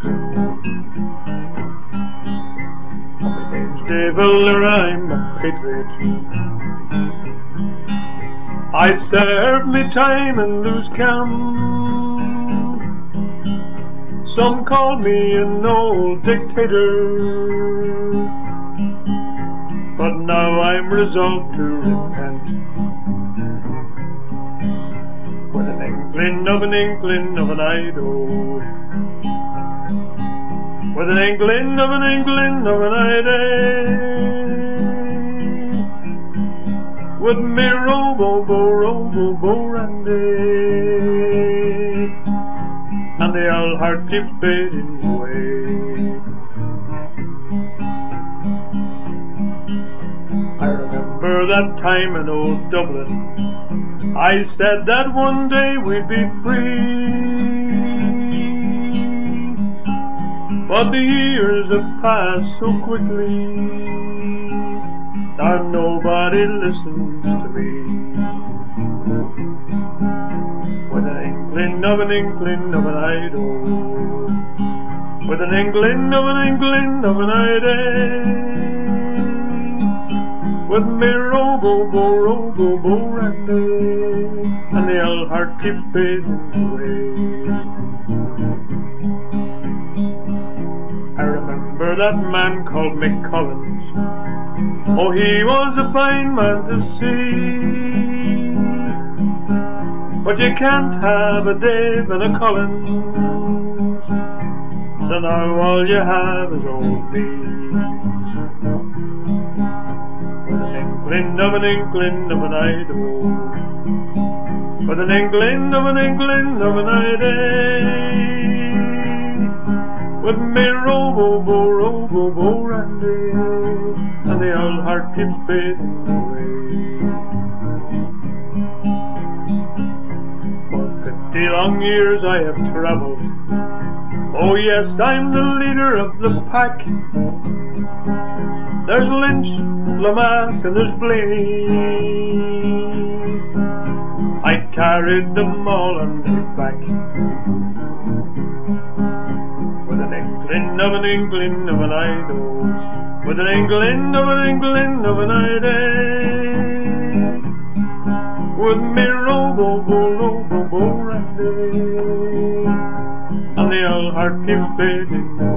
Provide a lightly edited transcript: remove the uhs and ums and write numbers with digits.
My name's Dave Miller, I'm a patriot. I'd serve me time and lose count. Some call me an old dictator, but now I'm resolved to repent. With an inkling of an idol, with an inkling of an idea, with me robo Randy, and the old heart keeps fading away. I remember that time in old Dublin, I said that one day we'd be free, but the years have passed so quickly, and nobody listens to me. With an inkling of an idol, with an inkling of an idea, with me robo Randy, and the old heart keeps fading away. I remember that man called Mick Collins. Oh, he was a fine man to see, but you can't have a Dave and a Collins, so now all you have is old me. With an inkling of an idol, with an inkling of an idea, with me robo Randy, and the old heart keeps fading away. For 50 long years I have travelled. Oh yes, I'm the leader of the pack. There's Lynch, Lamass, and there's Blaney. I carried them all on my back. With an inkling of an idol, with an inkling of an idea, with me robo Randy, and the old heart keeps fading.